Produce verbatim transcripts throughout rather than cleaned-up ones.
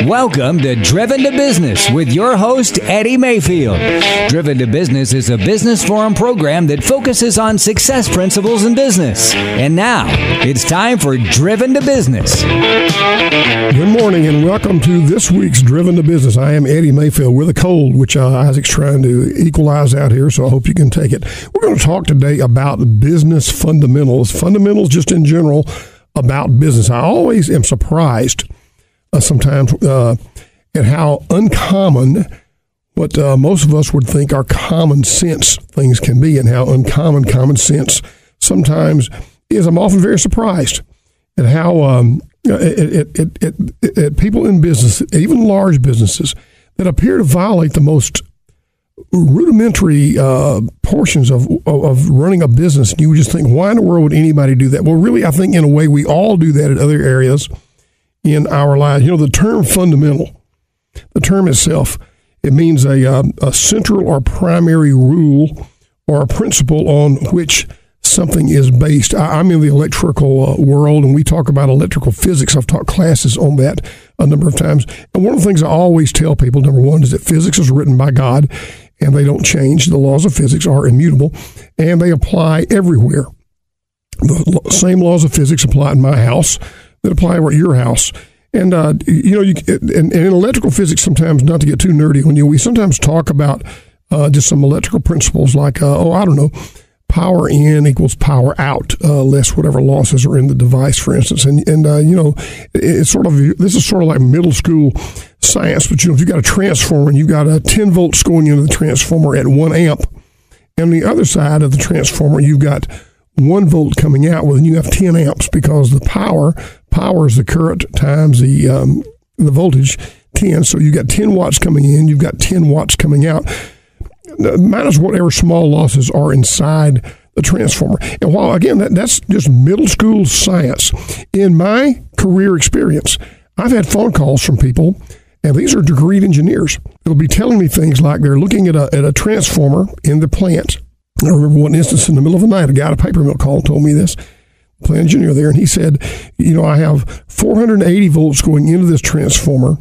Welcome to Driven to Business with your host, Eddie Mayfield. Driven to Business is a business forum program that focuses on success principles in business. And now, it's time for Driven to Business. Good morning and welcome to this week's Driven to Business. I am Eddie Mayfield with a cold, which uh, Isaac's trying to equalize out here, so I hope you can take it. We're going to talk today about business fundamentals, fundamentals just in general about business. I always am surprised uh, sometimes uh, at how uncommon what uh, most of us would think are common sense things can be, and how uncommon common sense sometimes is. I'm often very surprised at how um, it, it, it, it, it, people in business, even large businesses, that appear to violate the most rudimentary uh, portions of, of of running a business. And you would just think, why in the world would anybody do that? Well, really, I think in a way we all do that in other areas in our lives. You know, the term fundamental, the term itself, it means a, uh, a central or primary rule or a principle on which something is based. I, I'm in the electrical uh, world, and we talk about electrical physics. I've taught classes on that a number of times. And one of the things I always tell people, number one, is that physics is written by God, and they don't change. The laws of physics are immutable, and they apply everywhere. The same laws of physics apply in my house that apply at your house. And, uh, you know, you, and, and in electrical physics, sometimes, not to get too nerdy on you, we sometimes talk about uh, just some electrical principles like, uh, oh, I don't know, power in equals power out, uh, less whatever losses are in the device, for instance. And, and uh, you know, it's sort of, this is sort of like middle school science, but, you know, if you've got a transformer and you've got a ten volts going into the transformer at one amp, and on the other side of the transformer, you've got one volt coming out, well, then you have ten amps, because the power, power is the current times the, um, the voltage, ten. So you've got ten watts coming in, you've got ten watts coming out, minus whatever small losses are inside the transformer. And while, again, that, that's just middle school science, in my career experience, I've had phone calls from people, and these are degreed engineers. They'll be telling me things like they're looking at a, at a transformer in the plant. I remember one instance in the middle of the night, a guy at a paper mill called and told me this, plant engineer there, and he said, you know, I have four hundred eighty volts going into this transformer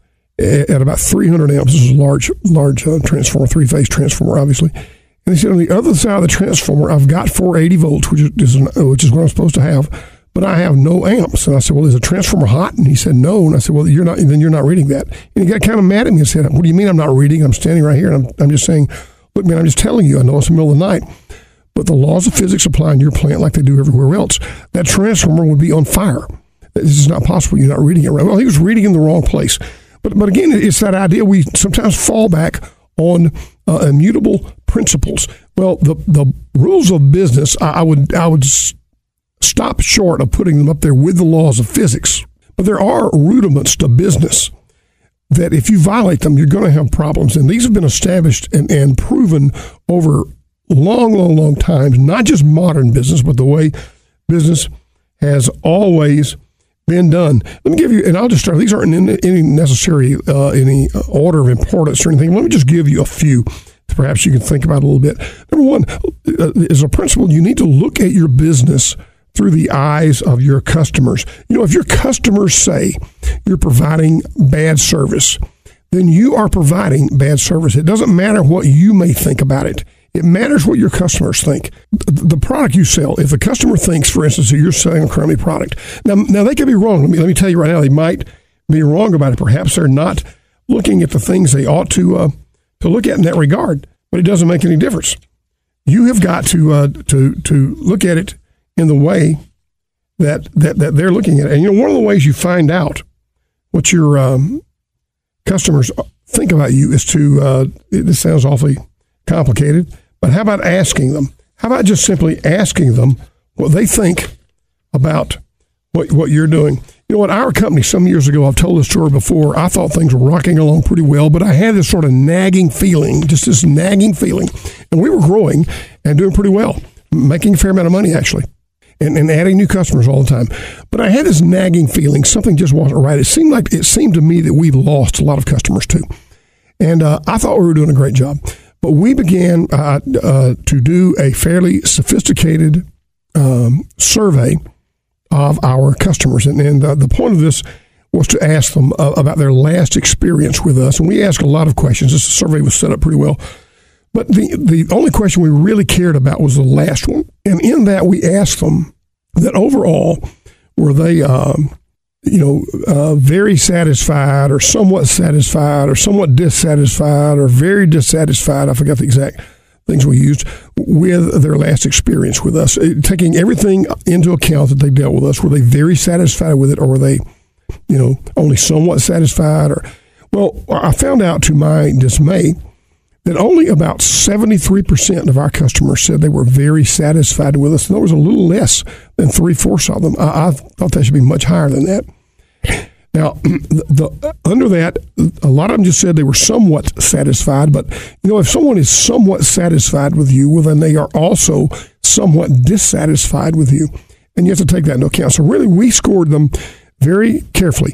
at about three hundred amps. This is a large, large uh, transformer, three-phase transformer, obviously. And he said, on the other side of the transformer, I've got four hundred eighty volts, which is which is what I'm supposed to have, but I have no amps. And I said, well, is the transformer hot? And he said, no. And I said, well, you're not. Then you're not reading that. And he got kind of mad at me and said, what do you mean I'm not reading? I'm standing right here, and I'm, I'm just saying, look, man, I'm just telling you. I know it's the middle of the night, but the laws of physics apply in your plant like they do everywhere else. That transformer would be on fire. This is not possible. You're not reading it right. Well, he was reading in the wrong place. But but again, it's that idea we sometimes fall back on uh, immutable principles. Well, the the rules of business, I, I would I would s- stop short of putting them up there with the laws of physics. But there are rudiments to business that if you violate them, you're going to have problems. And these have been established and, and proven over long, long, long times, not just modern business, but the way business has always been done. Let me give you, and I'll just start, these aren't in any necessary, uh, any order of importance or anything. Let me just give you a few that perhaps you can think about a little bit. Number one, uh, is a principle, you need to look at your business through the eyes of your customers. You know, if your customers say you're providing bad service, then you are providing bad service. It doesn't matter what you may think about it. It matters what your customers think. The product you sell, if the customer thinks, for instance, that you're selling a crummy product, now, now they could be wrong. Let me, let me tell you right now, they might be wrong about it. Perhaps they're not looking at the things they ought to uh, to look at in that regard, but it doesn't make any difference. You have got to uh, to to look at it in the way that, that that they're looking at it. And, you know, one of the ways you find out what your um, customers think about you is to, uh, it, this sounds awfully complicated, but how about asking them? How about just simply asking them what they think about what what you're doing? You know what, our company, some years ago, I've told this story before, I thought things were rocking along pretty well, but I had this sort of nagging feeling, just this nagging feeling. And we were growing and doing pretty well, making a fair amount of money, actually. And, and adding new customers all the time. But I had this nagging feeling, something just wasn't right. It seemed like, it seemed to me that we lost a lot of customers too. And uh, I thought we were doing a great job. But we began uh, uh, to do a fairly sophisticated um, survey of our customers. And, and uh, the point of this was to ask them uh, about their last experience with us. And we asked a lot of questions. This survey was set up pretty well. But the, the only question we really cared about was the last one. And in that, we asked them that overall, were they, um, you know, uh, very satisfied or somewhat satisfied or somewhat dissatisfied or very dissatisfied, I forgot the exact things we used, with their last experience with us. Taking everything into account that they dealt with us, were they very satisfied with it, or were they, you know, only somewhat satisfied? Or, well, I found out to my dismay that only about seventy-three percent of our customers said they were very satisfied with us. And there was a little less than three-fourths of them. I, I thought that should be much higher than that. Now, the, the, under that, a lot of them just said they were somewhat satisfied. But, you know, if someone is somewhat satisfied with you, well, then they are also somewhat dissatisfied with you. And you have to take that into account. So really, we scored them very carefully.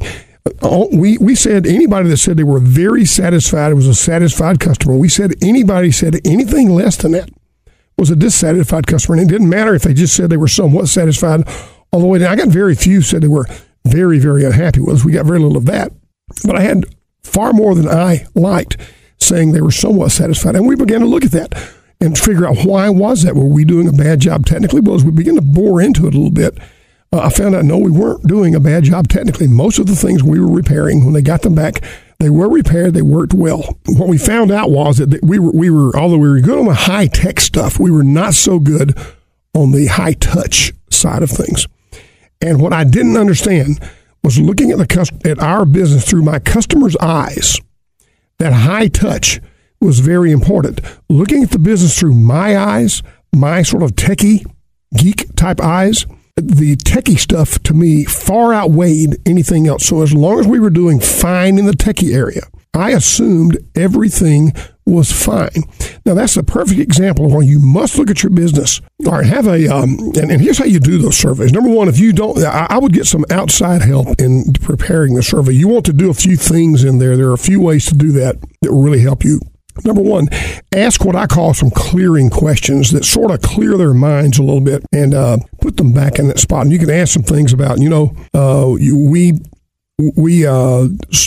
We we said anybody that said they were very satisfied was a satisfied customer. We said anybody said anything less than that was a dissatisfied customer. And it didn't matter if they just said they were somewhat satisfied all the way down. I got very few said they were very, very unhappy with us. We got very little of that. But I had far more than I liked saying they were somewhat satisfied. And we began to look at that and figure out, why was that? Were we doing a bad job technically? Well, as we began to bore into it a little bit, Uh, I found out, no, we weren't doing a bad job technically. Most of the things we were repairing, when they got them back, they were repaired, they worked well. What we found out was that we were, we were, although we were good on the high-tech stuff, we were not so good on the high-touch side of things. And what I didn't understand was looking at the at our business through my customer's eyes, that high-touch was very important. Looking at the business through my eyes, my sort of techie, geek-type eyes, the techie stuff to me far outweighed anything else. So as long as we were doing fine in the techie area, I assumed everything was fine. Now that's the perfect example of why you must look at your business. All right, have a, um, and, and here's how you do those surveys. Number one, if you don't, I, I would get some outside help in preparing the survey. You want to do a few things in there. There are a few ways to do that that will really help you. Number one, ask what I call some clearing questions that sort of clear their minds a little bit and uh, put them back in that spot. And you can ask some things about, you know, uh, you, we we uh,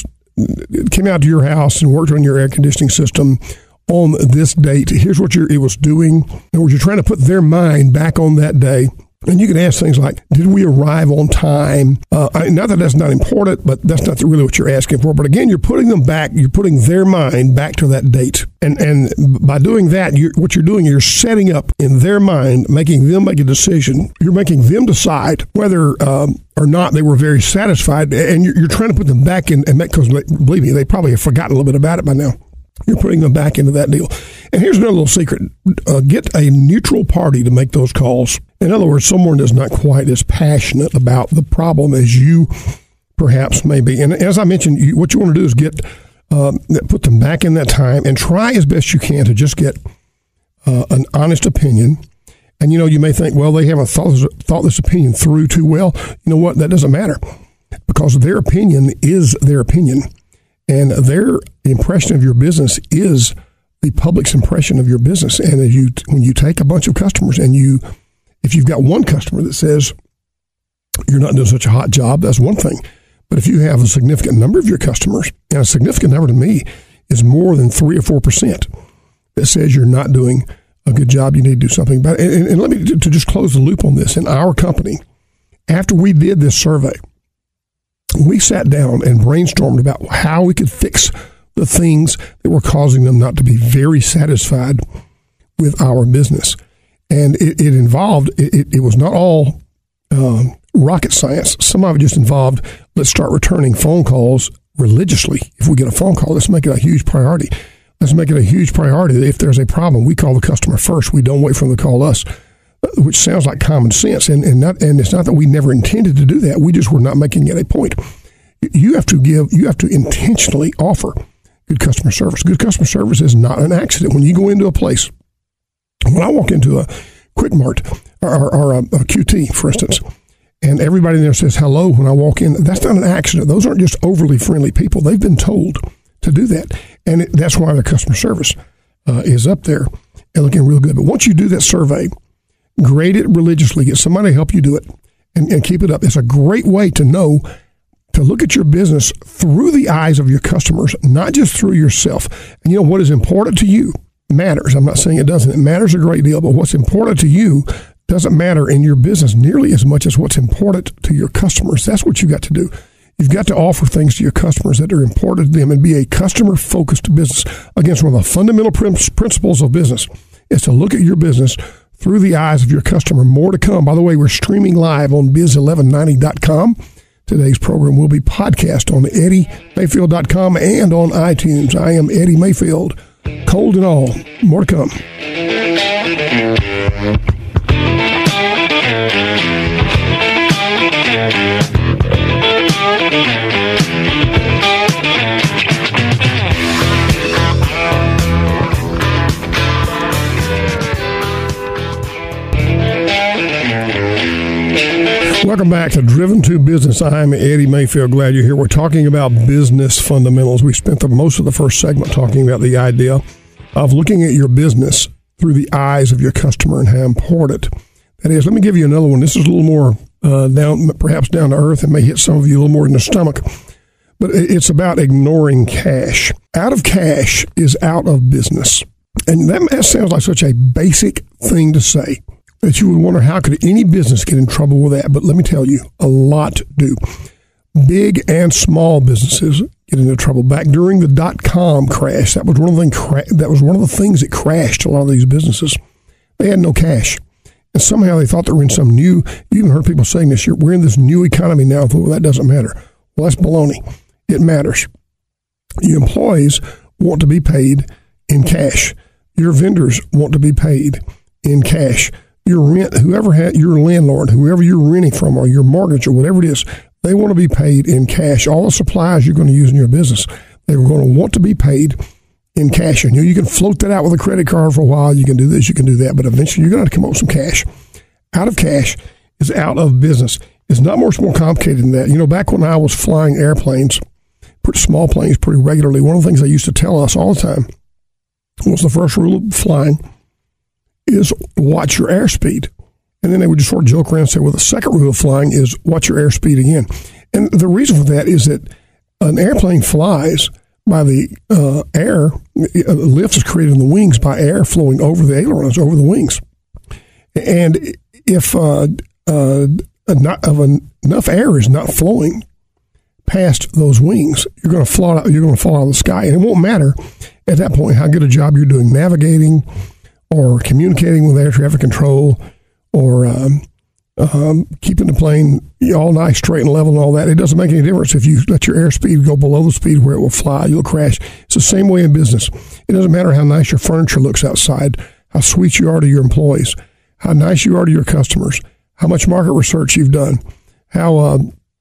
came out to your house and worked on your air conditioning system on this date. Here's what you're, it was doing. In other words, you're trying to put their mind back on that day. And you can ask things like, did we arrive on time? Uh, I, not that that's not important, but that's not really what you're asking for. But again, you're putting them back, you're putting their mind back to that date. And and by doing that, you're, what you're doing, you're setting up in their mind, making them make a decision. You're making them decide whether um, or not they were very satisfied. And you're, you're trying to put them back in, and make, because believe me, they probably have forgotten a little bit about it by now. You're putting them back into that deal. And here's another little secret. Uh, get a neutral party to make those calls. In other words, someone that's not quite as passionate about the problem as you perhaps may be. And as I mentioned, you, what you want to do is get um, put them back in that time and try as best you can to just get uh, an honest opinion. And, you know, you may think, well, they haven't thought this, thought this opinion through too well. You know what? That doesn't matter, because their opinion is their opinion. And their impression of your business is the public's impression of your business. And as you, when you take a bunch of customers and you, if you've got one customer that says you're not doing such a hot job, that's one thing. But if you have a significant number of your customers, and a significant number to me is more than three or four percent that says you're not doing a good job, you need to do something about it. And, and let me, to, to just close the loop on this, in our company, after we did this survey, we sat down and brainstormed about how we could fix the things that were causing them not to be very satisfied with our business. And it, it involved, it, it was not all um, rocket science. Some of it just involved, let's start returning phone calls religiously. If we get a phone call, let's make it a huge priority. Let's make it a huge priority that if there's a problem, we call the customer first. We don't wait for them to call us, which sounds like common sense. And, and, not, and it's not that we never intended to do that. We just were not making it a point. You have to give, you have to intentionally offer good customer service. Good customer service is not an accident. When you go into a place, when I walk into a Quick Mart or, or a, a Q T, for instance, and everybody there says hello when I walk in, that's not an accident. Those aren't just overly friendly people. They've been told to do that. And it, that's why their customer service uh, is up there and looking real good. But once you do that survey, grade it religiously. Get somebody to help you do it and, and keep it up. It's a great way to know to look at your business through the eyes of your customers, not just through yourself. And you know what is important to you matters. I'm not saying it doesn't. It matters a great deal, but what's important to you doesn't matter in your business nearly as much as what's important to your customers. That's what you got to do. You've got to offer things to your customers that are important to them and be a customer-focused business. Against one of the fundamental principles of business is to look at your business through the eyes of your customer. More to come. By the way, we're streaming live on biz eleven ninety dot com. Today's program will be podcast on eddie mayfield dot com and on iTunes. I am Eddie Mayfield, cold and all. More to come. Welcome back to Driven to Business. I'm Eddie Mayfield. Glad you're here. We're talking about business fundamentals. We spent the most of the first segment talking about the idea of looking at your business through the eyes of your customer and how important that is. Let me give you another one. This is a little more uh, down, perhaps down to earth, and may hit some of you a little more in the stomach. But it's about ignoring cash. Out of cash is out of business. And that, that sounds like such a basic thing to say that you would wonder, how could any business get in trouble with that? But let me tell you, a lot do. Big and small businesses get into trouble. Back during the dot-com crash, that was one of the things, that was one of the things that crashed a lot of these businesses. They had no cash. And somehow they thought they were in some new, you even heard people saying this year, we're in this new economy now. Well, that doesn't matter. Well, that's baloney. It matters. Your employees want to be paid in cash. Your vendors want to be paid in cash. Your rent, whoever had your landlord, whoever you're renting from, or your mortgage, or whatever it is, they want to be paid in cash. All the supplies you're going to use in your business, they're going to want to be paid in cash. And you know, you can float that out with a credit card for a while. You can do this, you can do that, but eventually you're going to have to come up with some cash. Out of cash is out of business. It's not much more complicated than that. You know, back when I was flying airplanes, pretty small planes, pretty regularly, one of the things they used to tell us all the time was the first rule of flying is watch your airspeed. And then they would just sort of joke around and say, well, the second rule of flying is watch your airspeed again. And the reason for that is that an airplane flies by the uh, air, uh, lift is created in the wings by air flowing over the ailerons, over the wings. And if uh, uh, not, of an, enough air is not flowing past those wings, you're going to fall out, you're going to fall out of the sky. And it won't matter at that point how good a job you're doing navigating or communicating with air traffic control, or um, um, keeping the plane all nice, straight and level and all that. It doesn't make any difference if you let your airspeed go below the speed where it will fly. You'll crash. It's the same way in business. It doesn't matter how nice your furniture looks outside, how sweet you are to your employees, how nice you are to your customers, how much market research you've done, how uh,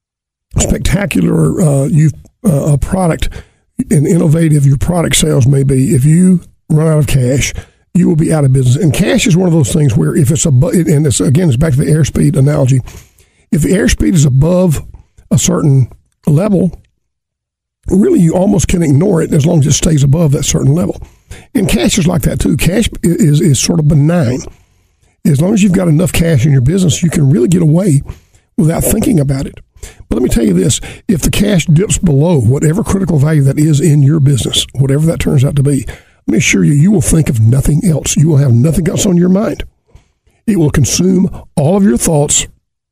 spectacular uh, you uh, a product and innovative your product sales may be. If you run out of cash, you will be out of business. And cash is one of those things where if it's above, and it's, again, it's back to the airspeed analogy. If the airspeed is above a certain level, really you almost can ignore it as long as it stays above that certain level. And cash is like that too. Cash is, is sort of benign. As long as you've got enough cash in your business, you can really get away without thinking about it. But let me tell you this, if the cash dips below whatever critical value that is in your business, whatever that turns out to be, let me assure you, you will think of nothing else. You will have nothing else on your mind. It will consume all of your thoughts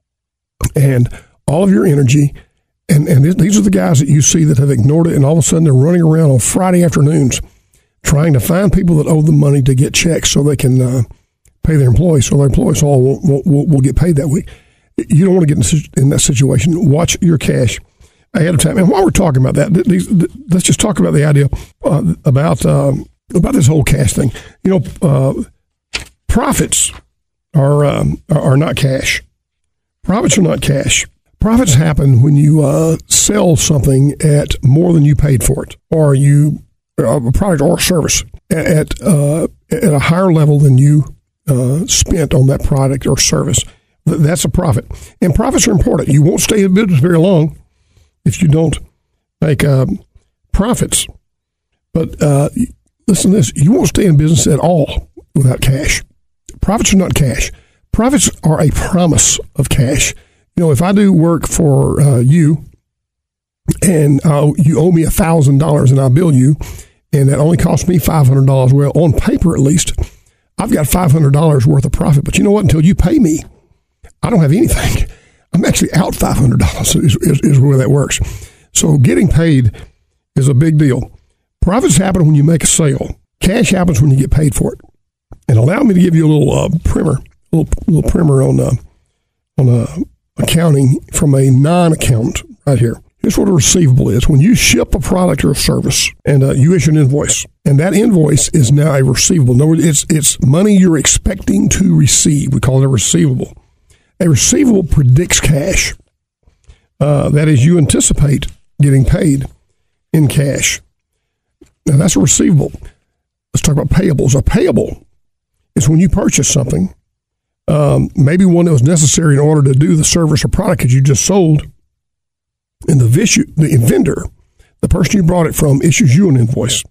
and all of your energy. And, and these are the guys that you see that have ignored it, and all of a sudden they're running around on Friday afternoons trying to find people that owe them money to get checks so they can uh, pay their employees, so their employees all will, will, will get paid that week. You don't want to get in that situation. Watch your cash ahead of time. And while we're talking about that, these, let's just talk about the idea uh, about... Um, about this whole cash thing. You know, uh, profits are um, are not cash. Profits are not cash. Profits happen when you uh, sell something at more than you paid for it, or you uh, a product or a service at uh, at a higher level than you uh, spent on that product or service. That's a profit, and profits are important. You won't stay in business very long if you don't make um, profits. But uh, listen to this, you won't stay in business at all without cash. Profits are not cash. Profits are a promise of cash. You know, if I do work for uh, you and uh, you owe me one thousand dollars and I'll bill you, and that only cost me five hundred dollars. Well, on paper at least, I've got five hundred dollars worth of profit. But you know what? Until you pay me, I don't have anything. I'm actually out five hundred dollars is, is, is where that works. So getting paid is a big deal. Profits happen when you make a sale. Cash happens when you get paid for it. And allow me to give you a little uh, primer, a little, little primer on uh, on uh, accounting from a non-accountant right here. Here's what a receivable is. When you ship a product or a service and uh, you issue an invoice, and that invoice is now a receivable. In other words, it's, it's money you're expecting to receive. We call it a receivable. A receivable predicts cash. Uh, that is, you anticipate getting paid in cash. Now, that's a receivable. Let's talk about payables. A payable is when you purchase something, um, maybe one that was necessary in order to do the service or product that you just sold, and the, visu- the vendor, the person you brought it from, issues you an invoice.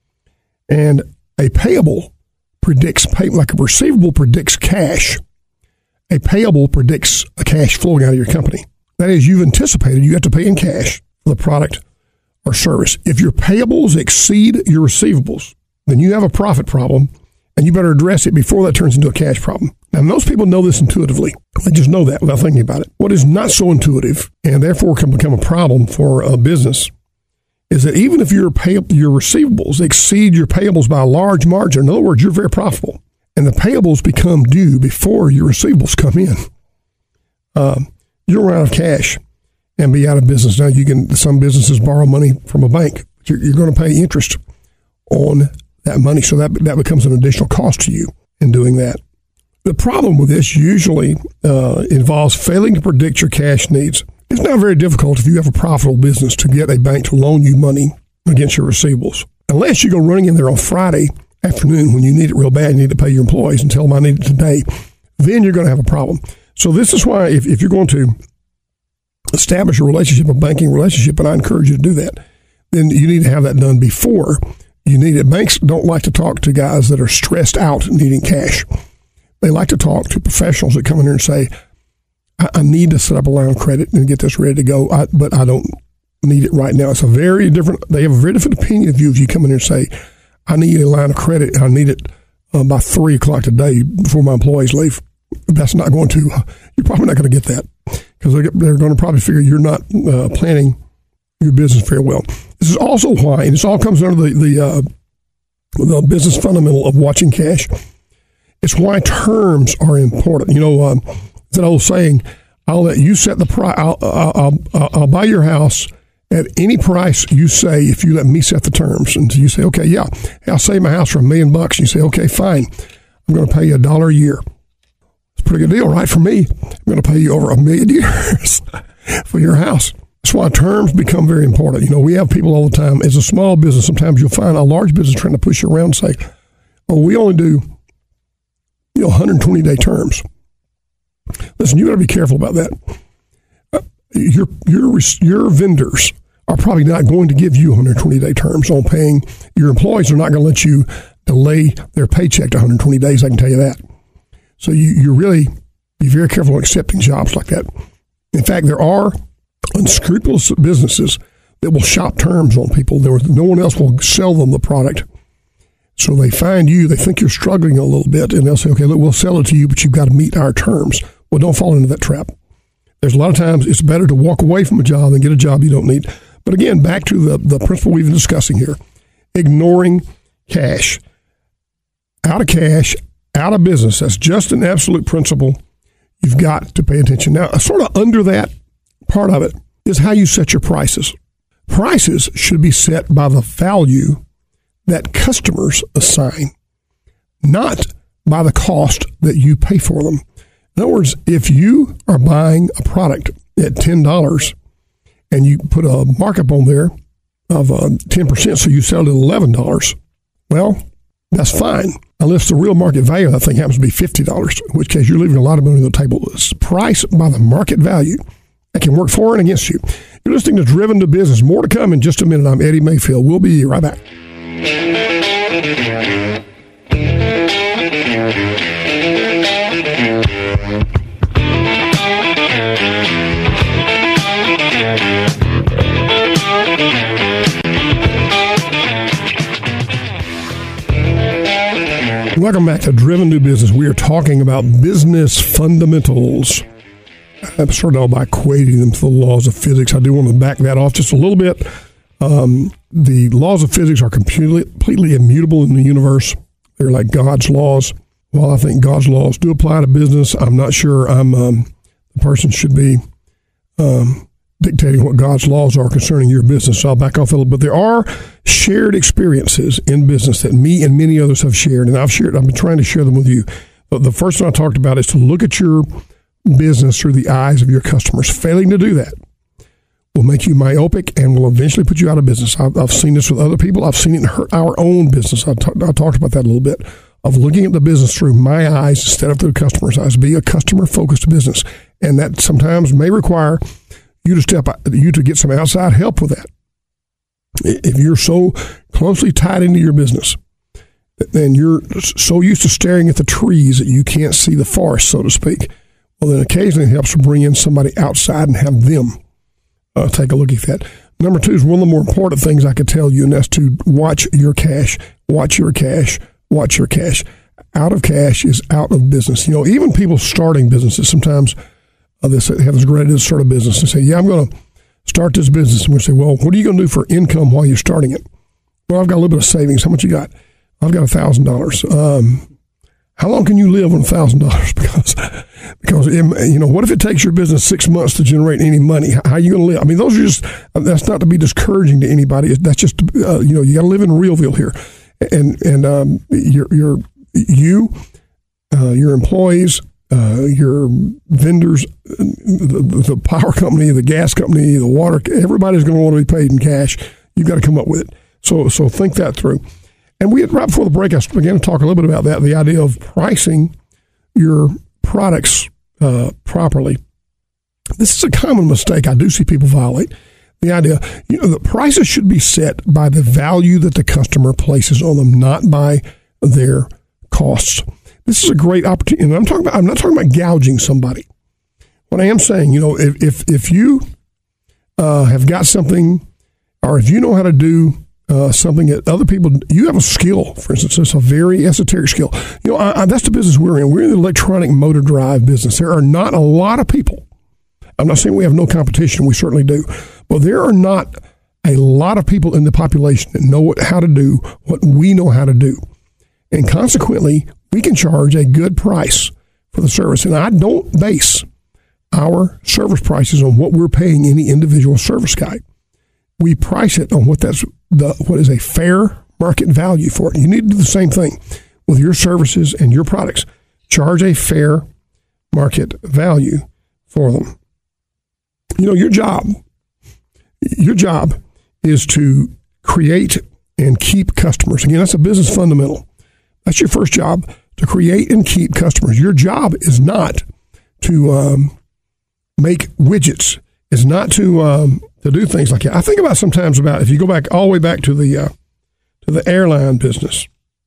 And a payable predicts pay, like a receivable predicts cash. A payable predicts a cash flowing out of your company. That is, you've anticipated you have to pay in cash for the product or service. If your payables exceed your receivables, then you have a profit problem, and you better address it before that turns into a cash problem. Now, most people know this intuitively. They just know that without thinking about it. What is not so intuitive, and therefore can become a problem for a business, is that even if your pay, your receivables exceed your payables by a large margin, in other words, you're very profitable, and the payables become due before your receivables come in, um, you'll run out of cash and be out of business. Now, you can some businesses borrow money from a bank. You're, you're going to pay interest on that money, so that that becomes an additional cost to you in doing that. The problem with this usually uh, involves failing to predict your cash needs. It's not very difficult if you have a profitable business to get a bank to loan you money against your receivables. Unless you go running in there on Friday afternoon when you need it real bad, you need to pay your employees and tell them I need it today, then you're going to have a problem. So this is why if, if you're going to establish a relationship, a banking relationship, and I encourage you to do that, then you need to have that done before you need it. Banks don't like to talk to guys that are stressed out needing cash. They like to talk to professionals that come in here and say, I, I need to set up a line of credit and get this ready to go, I, but I don't need it right now. It's a very different, they have a very different opinion of you if you come in here and say, I need a line of credit and I need it uh, by three o'clock today before my employees leave. That's not going to, uh, you're probably not going to get that because they're, they're going to probably figure you're not uh, planning your business very well. This is also why, and this all comes under the, the, uh, the business fundamental of watching cash. It's why terms are important. You know, um, that old saying, I'll let you set the price, I'll, I'll, I'll, I'll buy your house at any price you say if you let me set the terms. And you say, okay, yeah, I'll save my house for a million bucks. You say, okay, fine. I'm going to pay you a dollar a year. It's a pretty good deal, right? For me, I'm going to pay you over a million years for your house. That's why terms become very important. You know, we have people all the time. As a small business, sometimes you'll find a large business trying to push you around and say, oh, we only do, you know, one hundred twenty day terms. Listen, you got to be careful about that. Uh, your your your vendors are probably not going to give you one hundred twenty day terms on paying. Your employees are not going to let you delay their paycheck to one hundred twenty days. I can tell you that. So you you really be very careful on accepting jobs like that. In fact, there are unscrupulous businesses that will shop terms on people. There was, no one else will sell them the product. So they find you, they think you're struggling a little bit, and they'll say, okay, look, we'll sell it to you, but you've got to meet our terms. Well, don't fall into that trap. There's a lot of times it's better to walk away from a job than get a job you don't need. But again, back to the, the principle we've been discussing here, ignoring cash. Out of cash, out of business. That's just an absolute principle. You've got to pay attention. Now, sort of under that part of it is how you set your prices. Prices should be set by the value that customers assign, not by the cost that you pay for them. In other words, if you are buying a product at ten dollars and you put a markup on there of uh, ten percent, so you sell it at eleven dollars, well, that's fine, unless the real market value of that thing happens to be fifty dollars, in which case you're leaving a lot of money on the table. It's priced by the market value. That can work for and against you. You're listening to Driven to Business. More to come in just a minute. I'm Eddie Mayfield. We'll be right back. Welcome back to Driven to Business. We are talking about business fundamentals. I've started out by equating them to the laws of physics. I do want to back that off just a little bit. Um, the laws of physics are completely, completely immutable in the universe. They're like God's laws. While I think God's laws do apply to business, I'm not sure I'm um, the person should be um, dictating what God's laws are concerning your business. So I'll back off a little bit. There are shared experiences in business that me and many others have shared, and I've shared. I've been trying to share them with you. But the first one I talked about is to look at your business through the eyes of your customers. Failing to do that will make you myopic and will eventually put you out of business. I've, I've seen this with other people. I've seen it hurt our own business. I, t- I talked about that a little bit, of looking at the business through my eyes instead of through the customer's eyes. Be a customer-focused business, and that sometimes may require you to step out, you to get some outside help with that. If you're so closely tied into your business, then you're so used to staring at the trees that you can't see the forest, so to speak. Well, then occasionally it helps to bring in somebody outside and have them uh, take a look at that. Number two is one of the more important things I could tell you, and that's to watch your cash, watch your cash, watch your cash. Out of cash is out of business. You know, even people starting businesses, sometimes uh, they say, have this great idea to start a business and say, yeah, I'm going to start this business. And we say, well, what are you going to do for income while you're starting it? Well, I've got a little bit of savings. How much you got? I've got a thousand dollars. Um, how long can you live on a thousand dollars? Because, because you know, what if it takes your business six months to generate any money? How are you going to live? I mean, those are just, that's not to be discouraging to anybody. That's just, uh, you know, you got to live in Realville here. And, and, um, your, your, you, uh, your employees, uh, your vendors, the, the power company, the gas company, the water, everybody's going to want to be paid in cash. You've got to come up with it. So, so think that through. And we had, right before the break, I began to talk a little bit about that, the idea of pricing your products uh, properly. This is a common mistake I do see people violate. The idea, you know, the prices should be set by the value that the customer places on them, not by their costs. This is a great opportunity. And I'm talking about, I'm not talking about gouging somebody. What I am saying, you know, if if, if you uh, have got something, or if you know how to do Uh, something that other people, you have a skill, for instance, it's a very esoteric skill. You know, I, I, that's the business we're in. We're in the electronic motor drive business. There are not a lot of people. I'm not saying we have no competition. We certainly do. But there are not a lot of people in the population that know what, how to do what we know how to do. And consequently, we can charge a good price for the service. And I don't base our service prices on what we're paying any individual service guy. We price it on what that's the what is a fair market value for it. You need to do the same thing with your services and your products. Charge a fair market value for them. You know, your job, your job is to create and keep customers. Again, that's a business fundamental. That's your first job, to create and keep customers. Your job is not to um, make widgets. Is not to um, to do things like that. I think about sometimes about, if you go back all the way back to the uh, to the airline business.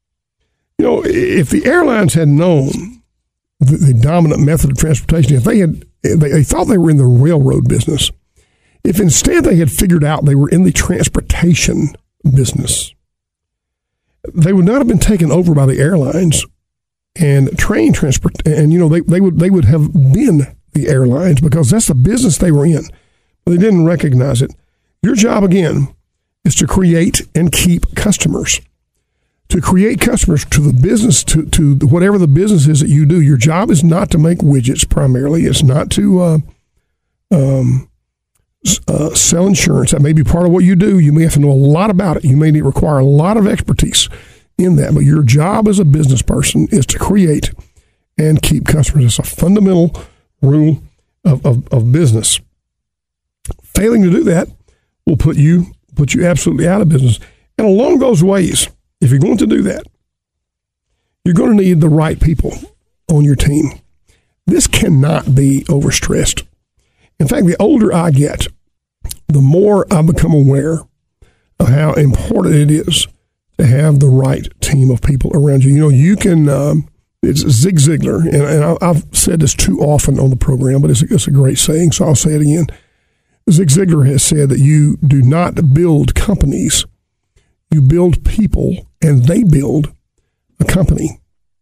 You know, if the airlines had known the, the dominant method of transportation, if they had they, they thought they were in the railroad business, if instead they had figured out they were in the transportation business, they would not have been taken over by the airlines and train transport. And you know, they they would they would have been the airlines, because that's the business they were in. But they didn't recognize it. Your job, again, is to create and keep customers. To create customers to the business, to, to whatever the business is that you do. Your job is not to make widgets primarily. It's not to uh, um, uh, sell insurance. That may be part of what you do. You may have to know a lot about it. You may need, require a lot of expertise in that. But your job as a business person is to create and keep customers. It's a fundamental rule of, of, of business. Failing to do that will put you put you absolutely out of business. And along those ways, if you're going to do that, you're going to need the right people on your team. This cannot be overstressed. In fact, the older I get, the more I become aware of how important it is to have the right team of people around you. You know, you can... Um, It's Zig Ziglar, and, and I've said this too often on the program, but it's a, it's a great saying, so I'll say it again. Zig Ziglar has said that you do not build companies, you build people, and they build a company.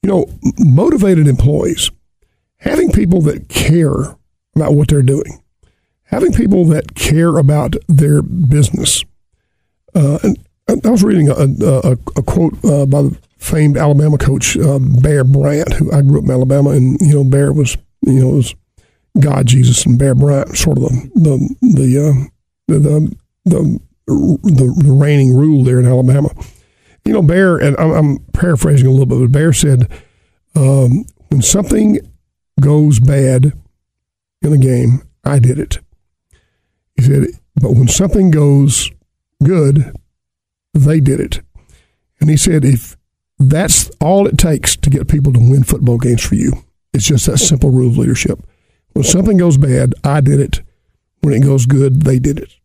You know, motivated employees, having people that care about what they're doing, having people that care about their business. Uh, and I was reading a, a, a quote uh, by the famed Alabama coach, uh, Bear Bryant, who I grew up in Alabama, and, you know, Bear was, you know, was God, Jesus, and Bear Bryant, sort of the, the, the, uh, the, the, the, the, the reigning rule there in Alabama. You know, Bear, and I'm, I'm paraphrasing a little bit, but Bear said, um, when something goes bad in a game, I did it. He said, but when something goes good, they did it. And he said, if that's all it takes to get people to win football games for you, it's just that simple rule of leadership. When something goes bad, I did it. When it goes good, they did it.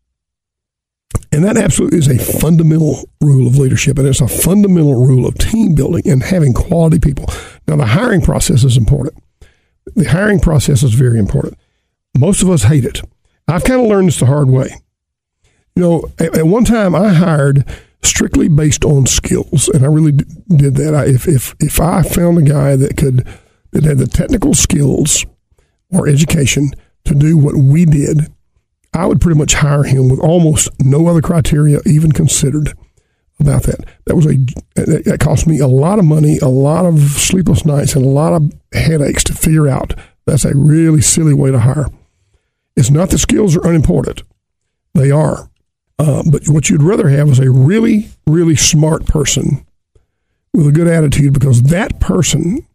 And that absolutely is a fundamental rule of leadership, and it's a fundamental rule of team building and having quality people. Now, the hiring process is important. The hiring process is very important. Most of us hate it. I've kind of learned this the hard way. You know, at, at one time, I hired strictly based on skills, and I really d- did that. I, if if if I found a guy that could that had the technical skills or education to do what we did, I would pretty much hire him with almost no other criteria even considered about that. That was a that cost me a lot of money, a lot of sleepless nights, and a lot of headaches to figure out. That's a really silly way to hire. It's not that skills are unimportant. They are. Uh, but what you'd rather have is a really, really smart person with a good attitude, because that person,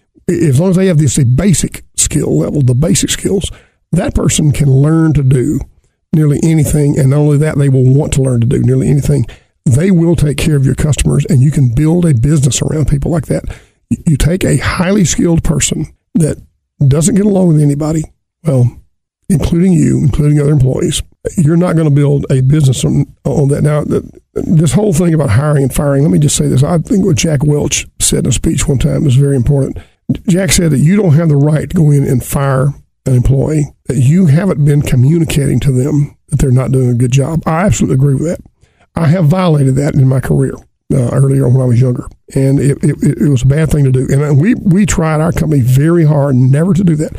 as long as they have this a basic skill level, the basic skills, that person can learn to do nearly anything. And not only that, they will want to learn to do nearly anything. They will take care of your customers, and you can build a business around people like that. You take a highly skilled person that doesn't get along with anybody, well, including you, including other employees, you're not going to build a business on, on that. Now, the, this whole thing about hiring and firing, let me just say this. I think what Jack Welch said in a speech one time is very important. Jack said that you don't have the right to go in and fire an employee, that you haven't been communicating to them that they're not doing a good job. I absolutely agree with that. I have violated that in my career uh, earlier when I was younger, and it, it, it was a bad thing to do. And we, we tried our company very hard never to do that.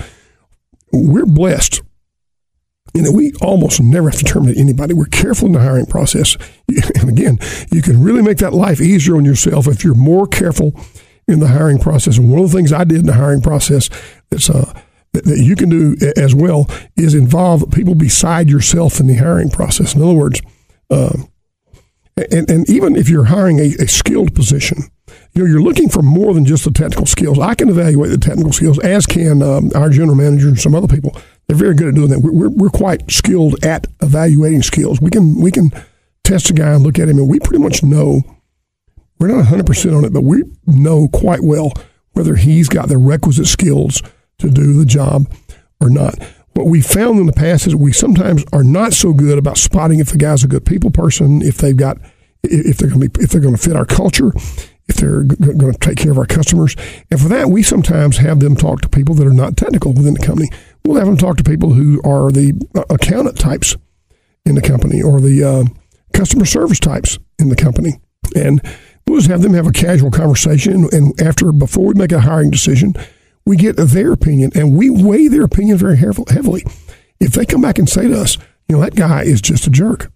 We're blessed. You know, we almost never have to terminate anybody. We're careful in the hiring process. And again, you can really make that life easier on yourself if you're more careful in the hiring process. And one of the things I did in the hiring process that's uh, that, that you can do as well is involve people beside yourself in the hiring process. In other words, uh, and, and even if you're hiring a, a skilled position, you know, you're looking for more than just the technical skills. I can evaluate the technical skills, as can um, our general manager and some other people. They're very good at doing that. We're, we're quite skilled at evaluating skills. We can we can test a guy and look at him, and we pretty much know, we're not one hundred percent on it, but we know quite well whether he's got the requisite skills to do the job or not. What we found in the past is we sometimes are not so good about spotting if the guy's a good people person, if they've got, if they're going to be, if they're going to fit our culture, if they're g- going to take care of our customers. And for that, we sometimes have them talk to people that are not technical within the company. We'll have them talk to people who are the accountant types in the company, or the uh, customer service types in the company. And we'll just have them have a casual conversation. And after, before we make a hiring decision, we get their opinion, and we weigh their opinion very heavily. If they come back and say to us, you know, that guy is just a jerk,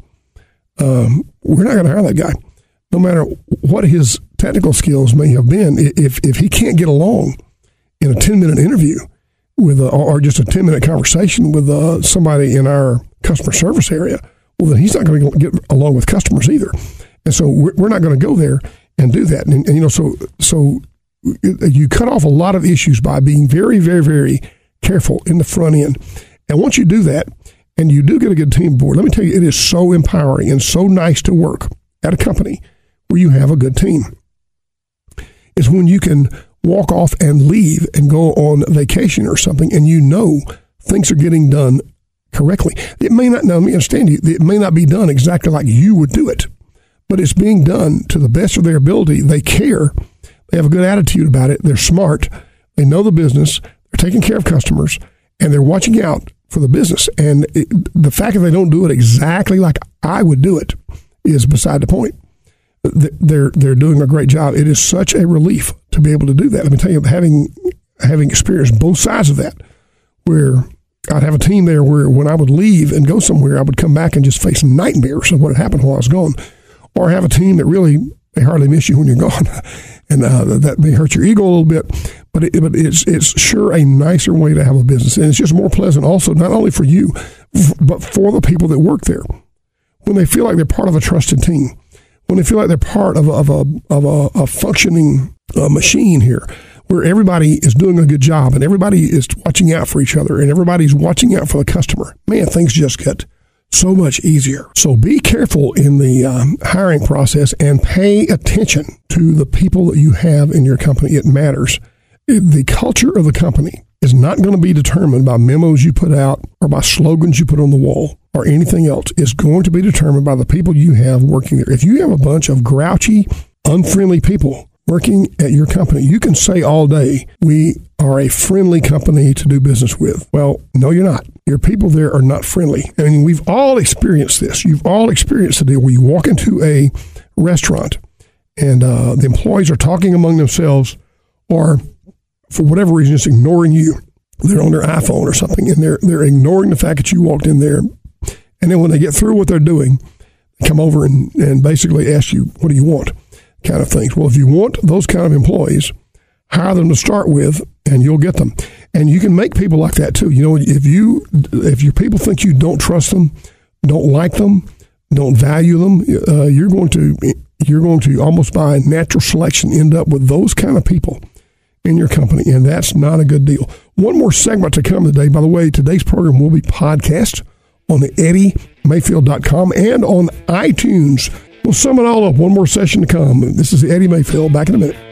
um, we're not going to hire that guy. No matter what his technical skills may have been, if if he can't get along in a ten-minute interview with a, or just a ten-minute conversation with uh, somebody in our customer service area, well, then he's not going to get along with customers either. And so we're, we're not going to go there and do that. And, and you know, so so you cut off a lot of issues by being very, very, very careful in the front end. And once you do that, and you do get a good team board, let me tell you, it is so empowering and so nice to work at a company where you have a good team. It's when you can walk off and leave and go on vacation or something, and you know things are getting done correctly. It may not, now let me understand you, it may not be done exactly like you would do it, but it's being done to the best of their ability. They care. They have a good attitude about it. They're smart. They know the business. They're taking care of customers, and they're watching out for the business. And it, the fact that they don't do it exactly like I would do it is beside the point. They're they're doing a great job. It is such a relief to be able to do that. Let me tell you, having having experienced both sides of that, where I'd have a team there where when I would leave and go somewhere, I would come back and just face nightmares of what had happened while I was gone. Or have a team that really, they hardly miss you when you're gone. And uh, that may hurt your ego a little bit, but, it, but it's it's sure a nicer way to have a business. And it's just more pleasant also, not only for you, f- but for the people that work there. When they feel like they're part of a trusted team, when they feel like they're part of a, of a, of a, a functioning uh, machine here, where everybody is doing a good job and everybody is watching out for each other and everybody's watching out for the customer, man, things just get so much easier. So be careful in the um, hiring process and pay attention to the people that you have in your company. It matters. It, the culture of the company is not going to be determined by memos you put out or by slogans you put on the wall or anything else. It's going to be determined by the people you have working there. If you have a bunch of grouchy, unfriendly people working at your company, you can say all day, we are a friendly company to do business with. Well, no, you're not. Your people there are not friendly. I mean, we've all experienced this. You've all experienced the deal where you walk into a restaurant and uh, the employees are talking among themselves or for whatever reason, just ignoring you. They're on their iPhone or something and they're they're ignoring the fact that you walked in there. And then when they get through what they're doing, they come over and, and basically ask you, what do you want? Kind of things. Well, if you want those kind of employees, hire them to start with, and you'll get them. And you can make people like that too. You know, if you if your people think you don't trust them, don't like them, don't value them, uh, you're going to you're going to almost by natural selection end up with those kind of people in your company, and that's not a good deal. One more segment to come today. By the way, today's program will be podcast on the eddie mayfield dot com and on iTunes. We'll sum it all up. One more session to come. This is Eddie Mayfield. Back in a minute.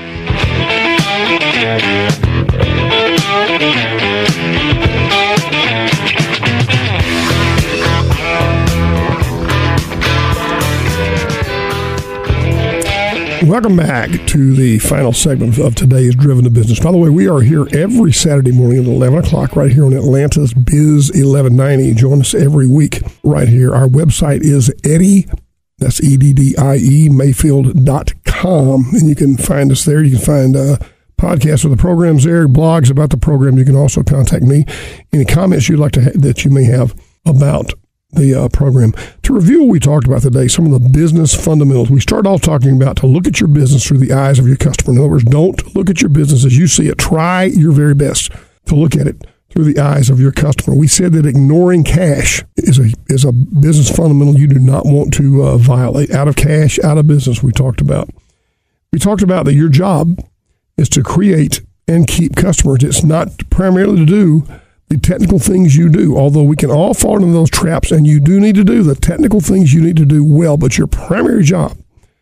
Welcome back to the final segment of today's Driven to Business. By the way, we are here every Saturday morning at eleven o'clock right here on Atlanta's Biz eleven ninety. Join us every week right here. Our website is Eddie That's E D D I E, Mayfield dot com. And you can find us there. You can find uh, podcasts of the programs there, blogs about the program. You can also contact me. Any comments you'd like to ha- that you may have about the uh, program. To review what we talked about today, some of the business fundamentals. We started off talking about to look at your business through the eyes of your customer. In other words, don't look at your business as you see it. Try your very best to look at it through the eyes of your customer. We said that ignoring cash is a is a business fundamental you do not want to uh, violate. Out of cash, out of business, we talked about. We talked about that your job is to create and keep customers. It's not primarily to do the technical things you do, although we can all fall into those traps, and you do need to do the technical things you need to do well, but your primary job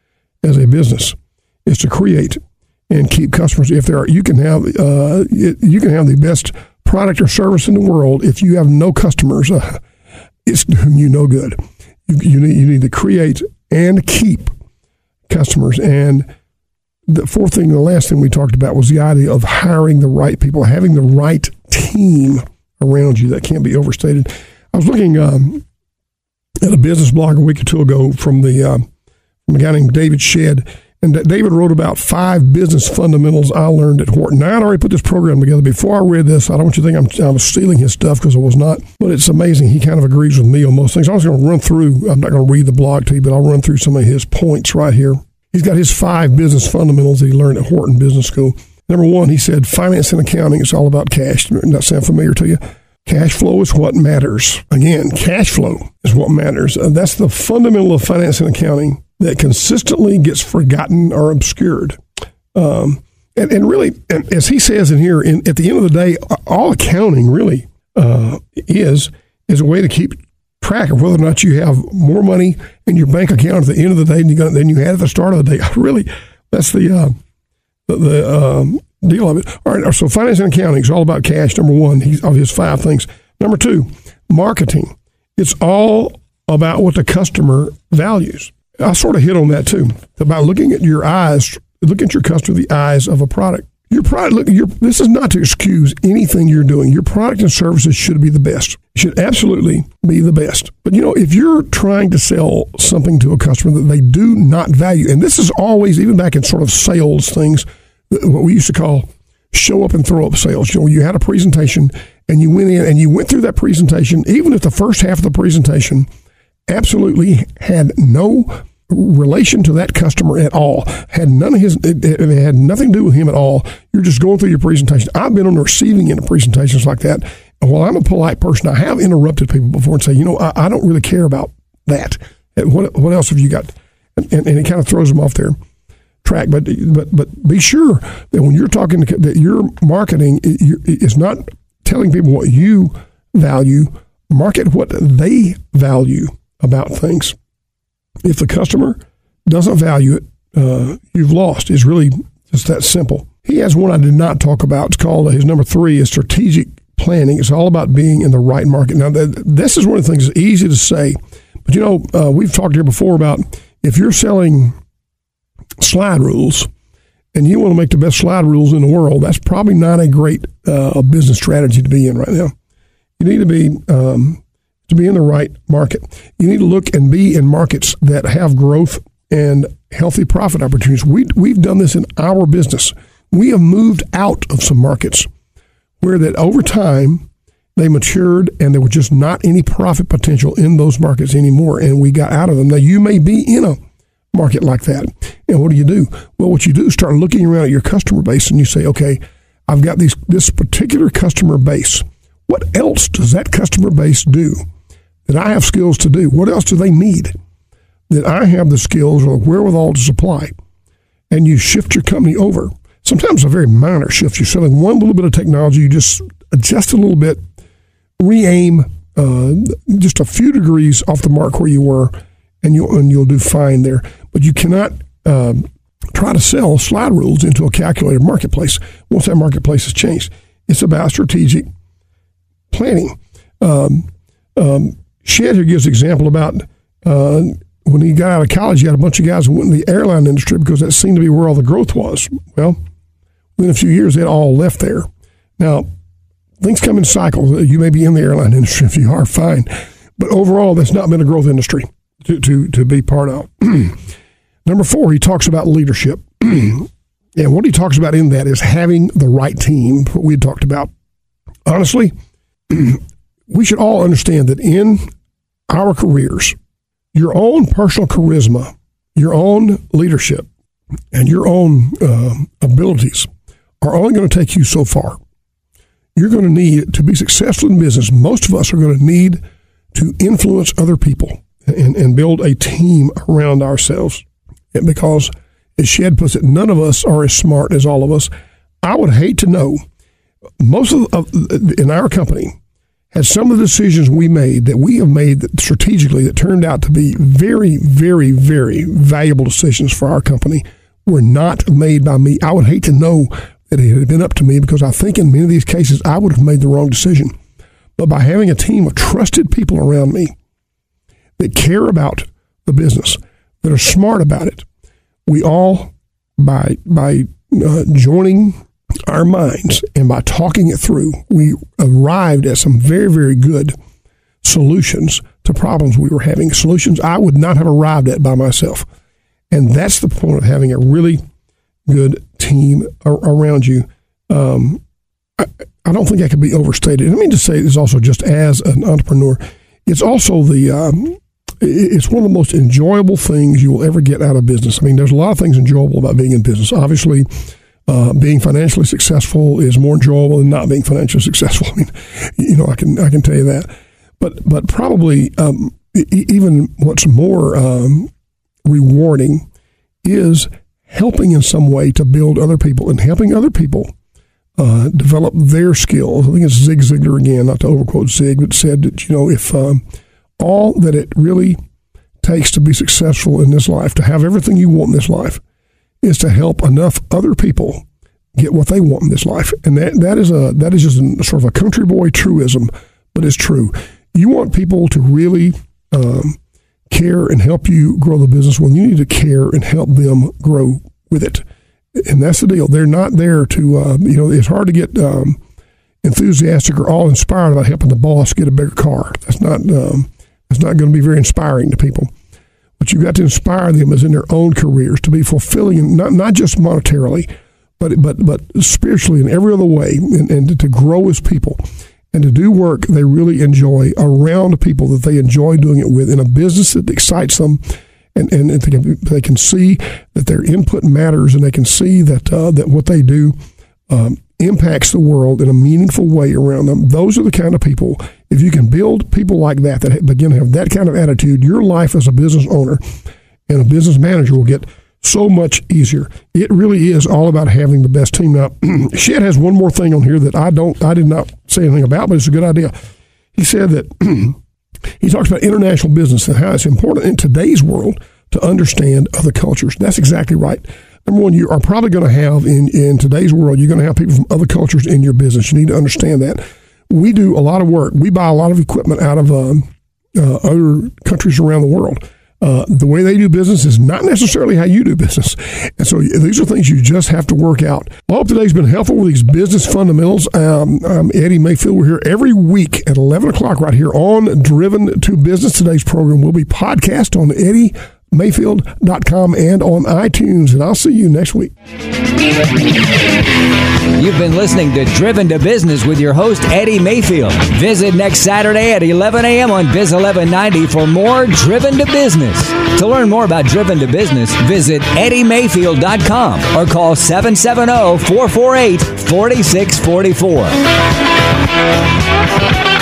as a business is to create and keep customers. If there are, you can have uh, you can have the best product or service in the world. If you have no customers, uh, it's doing you no good. You, you need you need to create and keep customers. And the fourth thing, the last thing we talked about was the idea of hiring the right people, having the right team around you. That can't be overstated. I was looking um, at a business blog a week or two ago from the uh, from a guy named David Shedd. And David wrote about five business fundamentals I learned at Horton. Now, I had already put this program together. Before I read this, I don't want you to think I'm, I'm stealing his stuff, because I was not. But it's amazing. He kind of agrees with me on most things. I was going to run through, I'm not going to read the blog to you, but I'll run through some of his points right here. He's got his five business fundamentals that he learned at Horton Business School. Number one, he said, finance and accounting is all about cash. Does that sound familiar to you? Cash flow is what matters. Again, cash flow is what matters. Uh, that's the fundamental of finance and accounting that consistently gets forgotten or obscured. Um, and, and really, and as he says in here, in, at the end of the day, all accounting really uh, is is a way to keep track of whether or not you have more money in your bank account at the end of the day than you, got, than you had at the start of the day. Really, that's the uh, the, the um, deal of it. All right, so finance and accounting is all about cash, number one. He's of his five things. Number two, marketing. It's all about what the customer values. I sort of hit on that too, about looking at your eyes, look at your customer through the eyes of a product. Your product, look, your, this is not to excuse anything you're doing. Your product and services should be the best. It should absolutely be the best. But, you know, if you're trying to sell something to a customer that they do not value, and this is always, even back in sort of sales things, what we used to call show up and throw up sales. You know, you had a presentation and you went in and you went through that presentation, even if the first half of the presentation absolutely had no relation to that customer at all, had none of his, it, it had nothing to do with him at all. You're just going through your presentation. I've been on the receiving end of presentations like that. And while I'm a polite person, I have interrupted people before and say, you know, I, I don't really care about that. What what else have you got? And, and, and it kind of throws them off their track. But but but be sure that when you're talking, to, that your marketing is not telling people what you value. Market what they value about things. If the customer doesn't value it, uh, you've lost. It's really just that simple. He has one I did not talk about. It's called, his number three is strategic planning. It's all about being in the right market. Now, th- this is one of the things that's easy to say. But, you know, uh, we've talked here before about if you're selling slide rules and you want to make the best slide rules in the world, that's probably not a great uh, business strategy to be in right now. You need to be um, to be in the right market. You need to look and be in markets that have growth and healthy profit opportunities. We, we've done this in our business. We have moved out of some markets where that over time they matured and there was just not any profit potential in those markets anymore, and we got out of them. Now, you may be in a market like that, and what do you do? Well, what you do is start looking around at your customer base and you say, okay, I've got these this particular customer base. What else does that customer base do that I have skills to do? What else do they need that I have the skills or the wherewithal to supply? And you shift your company over. Sometimes a very minor shift. You're selling one little bit of technology. You just adjust a little bit, re-aim uh, just a few degrees off the mark where you were, and you'll, and you'll do fine there. But you cannot uh, try to sell slide rules into a calculated marketplace once that marketplace has changed. It's about strategic planning. Um, um, Shed here gives an example about uh, when he got out of college, he had a bunch of guys who went in the airline industry because that seemed to be where all the growth was. Well, within a few years, they all left there. Now, things come in cycles. You may be in the airline industry. If you are, fine. But overall, that's not been a growth industry to, to, to be part of. Number four, he talks about leadership. And what he talks about in that is having the right team, what we had talked about. Honestly, we should all understand that in our careers, your own personal charisma, your own leadership, and your own uh, abilities are only going to take you so far. You're going to need, to be successful in business, most of us are going to need to influence other people and, and build a team around ourselves. And because, as Shed puts it, none of us are as smart as all of us. I would hate to know, most of, of in our company, had some of the decisions we made that we have made strategically that turned out to be very, very, very valuable decisions for our company were not made by me. I would hate to know that it had been up to me, because I think in many of these cases I would have made the wrong decision. But by having a team of trusted people around me that care about the business, that are smart about it, we all, by by uh, joining our minds and by talking it through, we arrived at some very, very good solutions to problems we were having, solutions I would not have arrived at by myself. And that's the point of having a really good team ar- around you. Um, I, I don't think that could be overstated. I mean to say this also, just as an entrepreneur, it's also the, um, it's one of the most enjoyable things you will ever get out of business. I mean, there's a lot of things enjoyable about being in business. Obviously, Uh, being financially successful is more enjoyable than not being financially successful. I mean, you know, I can I can tell you that. But but probably um, e- even what's more um, rewarding is helping in some way to build other people and helping other people uh, develop their skills. I think it's Zig Ziglar again, not to overquote Zig, but said that, you know, if um, all that it really takes to be successful in this life, to have everything you want in this life, is to help enough other people get what they want in this life. And that, that is a that is just a, sort of a country boy truism, but it's true. You want people to really um, care and help you grow the business. Well, you need to care and help them grow with it. And that's the deal. They're not there to, uh, you know, it's hard to get um, enthusiastic or all inspired about helping the boss get a bigger car. That's not, um, that's not going to be very inspiring to people. But you've got to inspire them as in their own careers to be fulfilling, not not just monetarily, but but but spiritually in every other way, and, and to grow as people and to do work they really enjoy around people that they enjoy doing it with in a business that excites them, and, and they can they can see that their input matters, and they can see that uh, that what they do um, impacts the world in a meaningful way around them. Those are the kind of people, if you can build people like that, that begin to have that kind of attitude, your life as a business owner and a business manager will get so much easier. It really is all about having the best team. Now, Shedd has one more thing on here that I don't, I did not say anything about, but it's a good idea. He said that he talks about international business and how it's important in today's world to understand other cultures. That's exactly right. Number one, you are probably going to have in, in today's world, you're going to have people from other cultures in your business. You need to understand that. We do a lot of work. We buy a lot of equipment out of um, uh, other countries around the world. Uh, the way they do business is not necessarily how you do business. And so these are things you just have to work out. I hope today's been helpful with these business fundamentals. Um, I'm Eddie Mayfield. We're here every week at eleven o'clock right here on Driven to Business. Today's program will be podcast on eddie mayfield dot com and on iTunes. And I'll see you next week. You've been listening to Driven to Business with your host, Eddie Mayfield. Visit next Saturday at eleven a.m. on Biz eleven ninety for more Driven to Business. To learn more about Driven to Business, visit eddie mayfield dot com or call seven seven zero, four four eight, four six four four.